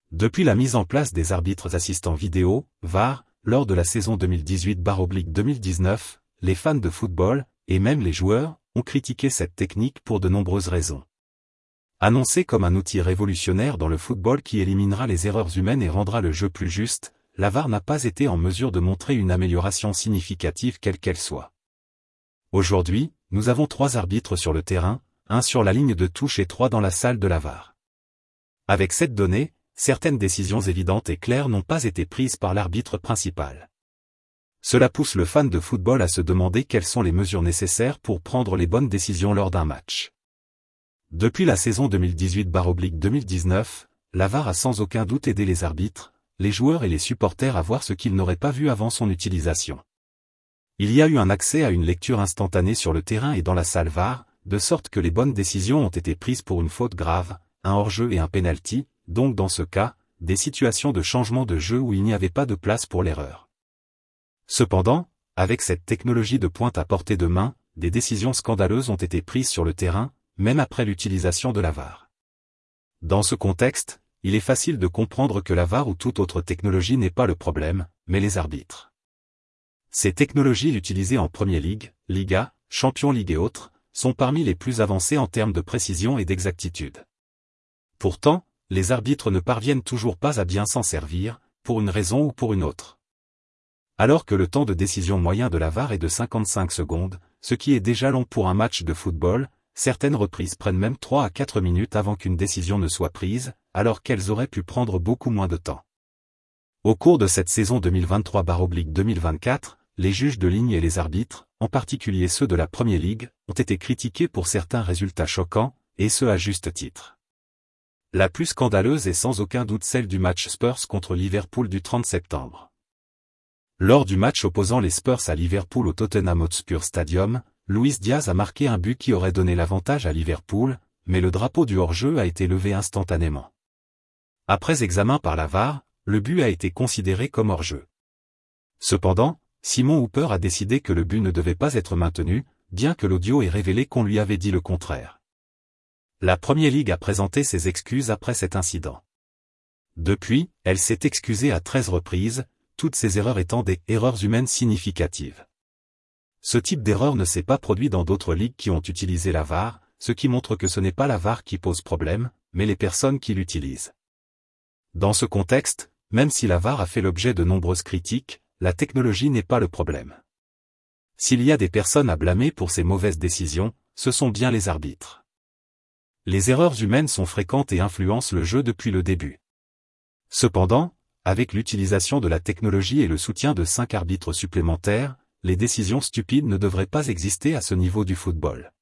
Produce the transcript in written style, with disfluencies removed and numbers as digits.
Depuis la mise en place des arbitres assistants vidéo, VAR, lors de la saison 2018/2019, les fans de football, et même les joueurs, ont critiqué cette technique pour de nombreuses raisons. Annoncée comme un outil révolutionnaire dans le football qui éliminera les erreurs humaines et rendra le jeu plus juste, la VAR n'a pas été en mesure de montrer une amélioration significative quelle qu'elle soit. Aujourd'hui, nous avons 3 arbitres sur le terrain, 1 sur la ligne de touche et 3 dans la salle de la VAR. Avec cette donnée, certaines décisions évidentes et claires n'ont pas été prises par l'arbitre principal. Cela pousse le fan de football à se demander quelles sont les mesures nécessaires pour prendre les bonnes décisions lors d'un match. Depuis la saison 2018/2019, la VAR a sans aucun doute aidé les arbitres, les joueurs et les supporters à voir ce qu'ils n'auraient pas vu avant son utilisation. Il y a eu un accès à une lecture instantanée sur le terrain et dans la salle VAR, de sorte que les bonnes décisions ont été prises pour une faute grave, un hors-jeu et un penalty, donc dans ce cas, des situations de changement de jeu où il n'y avait pas de place pour l'erreur. Cependant, avec cette technologie de pointe à portée de main, des décisions scandaleuses ont été prises sur le terrain, même après l'utilisation de la VAR. Dans ce contexte, il est facile de comprendre que la VAR ou toute autre technologie n'est pas le problème, mais les arbitres. Ces technologies utilisées en Premier League, Liga, Champions League et autres, sont parmi les plus avancées en termes de précision et d'exactitude. Pourtant, les arbitres ne parviennent toujours pas à bien s'en servir, pour une raison ou pour une autre. Alors que le temps de décision moyen de la VAR est de 55 secondes, ce qui est déjà long pour un match de football, certaines reprises prennent même 3 à 4 minutes avant qu'une décision ne soit prise, alors qu'elles auraient pu prendre beaucoup moins de temps. Au cours de cette saison 2023/2024, les juges de ligne et les arbitres, en particulier ceux de la Premier League, ont été critiqués pour certains résultats choquants, et ce à juste titre. La plus scandaleuse est sans aucun doute celle du match Spurs contre Liverpool du 30 septembre. Lors du match opposant les Spurs à Liverpool au Tottenham Hotspur Stadium, Luis Diaz a marqué un but qui aurait donné l'avantage à Liverpool, mais le drapeau du hors-jeu a été levé instantanément. Après examen par la VAR, le but a été considéré comme hors-jeu. Cependant, Simon Hooper a décidé que le but ne devait pas être maintenu, bien que l'audio ait révélé qu'on lui avait dit le contraire. La Premier League a présenté ses excuses après cet incident. Depuis, elle s'est excusée à 13 reprises, toutes ces erreurs étant des erreurs humaines significatives. Ce type d'erreur ne s'est pas produit dans d'autres ligues qui ont utilisé la VAR, ce qui montre que ce n'est pas la VAR qui pose problème, mais les personnes qui l'utilisent. Dans ce contexte, même si la VAR a fait l'objet de nombreuses critiques, la technologie n'est pas le problème. S'il y a des personnes à blâmer pour ces mauvaises décisions, ce sont bien les arbitres. Les erreurs humaines sont fréquentes et influencent le jeu depuis le début. Cependant, avec l'utilisation de la technologie et le soutien de 5 arbitres supplémentaires, les décisions stupides ne devraient pas exister à ce niveau du football.